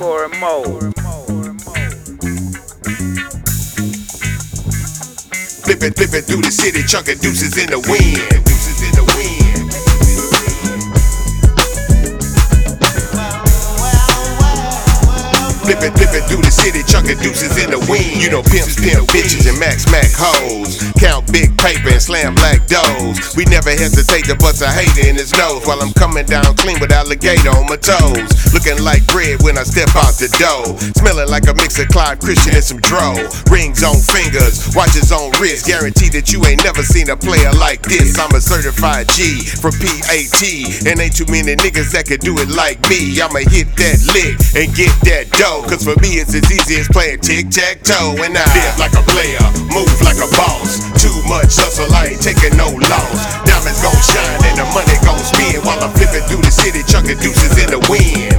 Corey Mo. Flip it through the city, chunkin' deuces in the wind. Deuces in the wind. Flip it through the city, chunkin' deuces in the wind. You know pimps pimp bitches and max hoes. Count big paper and slam black doors. We never hesitate to bust a hater in his nose while I'm coming down clean with alligator on my toes. Looking like bread when I step out the door. Smelling like a mix of Clive Christian and some dro. Rings on fingers, watches on wrist. Guarantee that you ain't never seen a player like this. I'm a certified G from PAT, and ain't too many niggas that could do it like me. I'ma hit that lick and get that dough. Cause for me it's as easy as playing tic-tac-toe. And I live like a player, move like a boss. Too much hustle, I ain't taking no loss. Diamonds gon' shine and the money gon' spin while I'm flipping through the city, chunkin' deuces in the wind.